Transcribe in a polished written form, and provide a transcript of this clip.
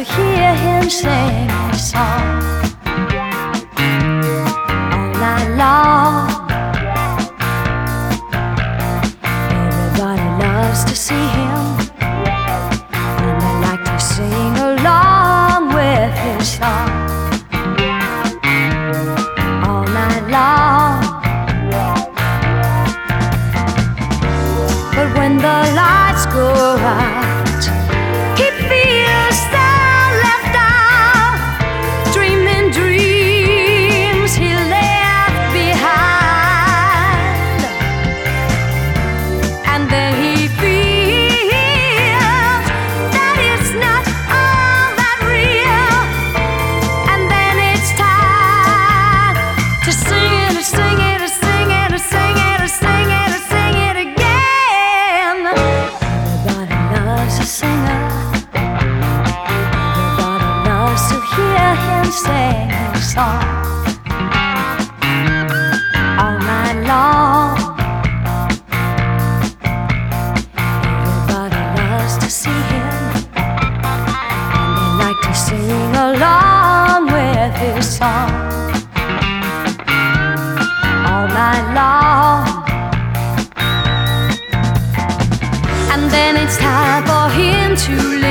hear him sing a song all night long. Everybody loves to see him, and they like to sing along with his song all night long. But when the lights go out, he feels so left out, dreaming dreams he left behind. And then he feels that it's not all that real. And then it's time to sing it, to sing it, to sing it, to sing it, to sing it, to sing it again. Everybody loves a singer. Everybody loves to hear him sing a song all night long. Everybody loves to see him, and they like to sing along with his song all night long. And then it's time for him to